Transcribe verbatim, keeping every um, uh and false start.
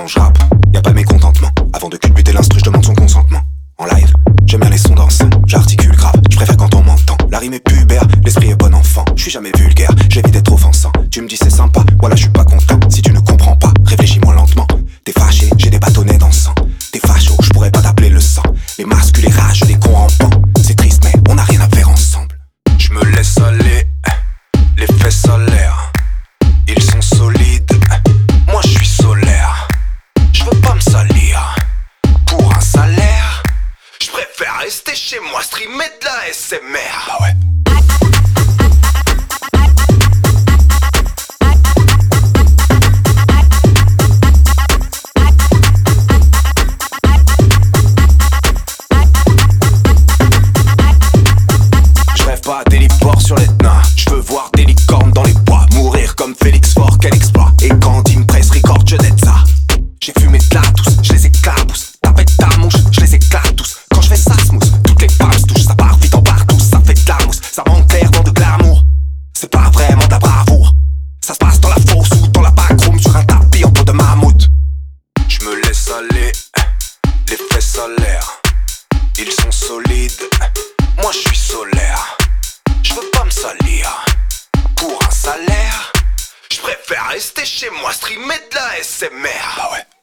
quand je rappe, y'a pas de mécontentement. Avant de culbuter l'instru, je demande son consentement. En live, j'aime bien les sons dansants, j'articule grave, je préfère quand on m'entend. La rime est pubère, l'esprit est bon enfant. Je suis jamais vulgaire, j'évite d'être offensant. Tu me dis c'est sympa, voilà je suis pas content. Si tu ne comprends pas, réfléchis moins lentement. T'es fâché, j'ai des bâtonnets dans le sang. T'es facho, je pourrais pas t'appeler le sang. Les masques, les rages, les cons en pan. C'est triste mais on a rien à faire ensemble. Je me laisse aller, les fesses solaires, ils sont solides, moi je suis solaire. Je veux pas me salir pour un salaire. Je préfère rester chez moi, streamer de la S M R. Bah ouais. Je rêve pas d'héliport sur l'Etna. Je veux voir des licornes dans les bois. Mourir comme Félix Faure, quel exploit. Et quand il me presse record, je dette ça. J'ai fumé de la douce, je les éclabousse. Tapette ta mouche, je les éclate tous. Quand je fais ça smooth, toutes les femmes se touchent. Ça part vite en partout, ça fait de la mousse. Ça m'enterre dans de glamour. C'est pas vraiment de la bravoure. Ça se passe dans la fosse ou dans la backroom. Sur un tapis en peau de mammouth. Je me laisse aller, les fesses solaires, ils sont solides, moi je suis solaire. Je veux pas me salir pour un salaire. Je préfère rester chez moi, streamer de la S M R. Bah ouais.